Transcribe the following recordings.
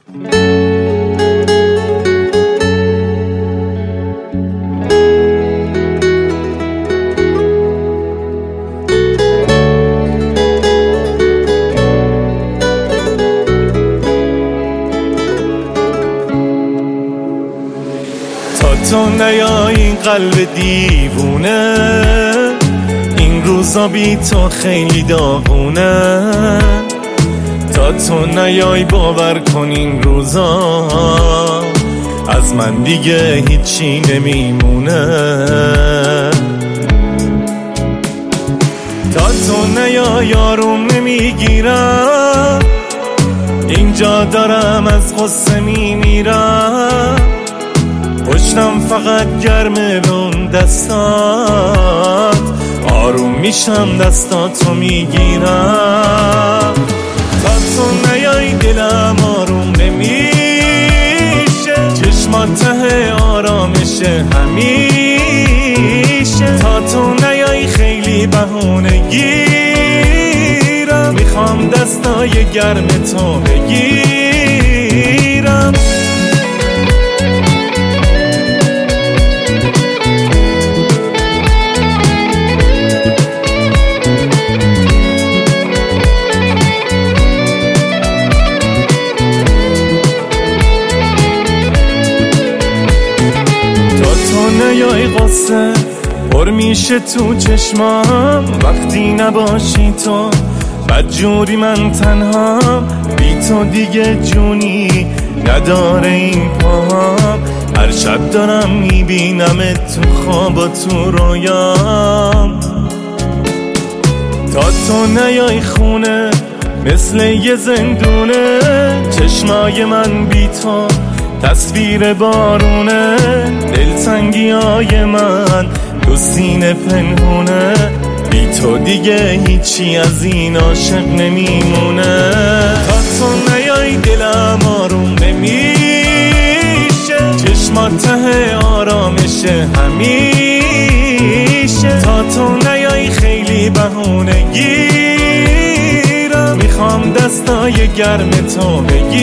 تو نیای این قلب دیوونه، این روزا بی تو خیلی داغونه. تا تو نیای باور کن این روزا از من دیگه هیچی نمیمونه. تا تو نیای آروم نمیگیرم، اینجا دارم از غصه میمیرم. پشتم فقط گرمه به اون دستات، آروم میشم دستاتو میگیرم. تا تو نیای دلم آروم نمیشه، چشمات ته آرامشه همیشه. تا تو نیای خیلی بهونه گیرم، میخوام دستای گرم تو بگیرم. نیای غصه پر میشه تو چشمام، وقتی نباشی تو بدجوری من تنهام. بی تو دیگه جونی نداره این پاهم، هر شب دارم میبینمت تو خواب و تو رویام. تا تو نیای خونه مثل یه زندونه، چشمای من بی تو تصویر بارونه. دلتنگی های من تو سینه پنهونه، بی تو دیگه هیچی از این عاشق نمیمونه. تا تو نیای دلم آروم نمیشه، چشمات ته آرامشه همیشه. تا تو نیای خیلی بهونه گیرم، میخوام دستای گرم تو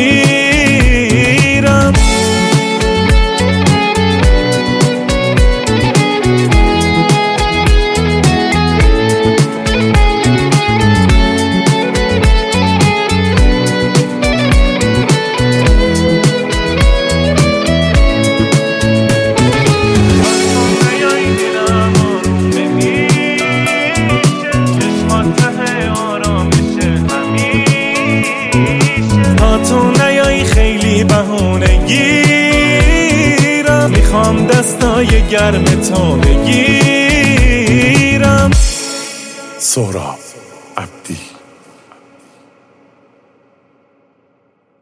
بگیرم. بهونه گیرم، میخوام دستای گرم تو بگیرم. سهراب عبدی.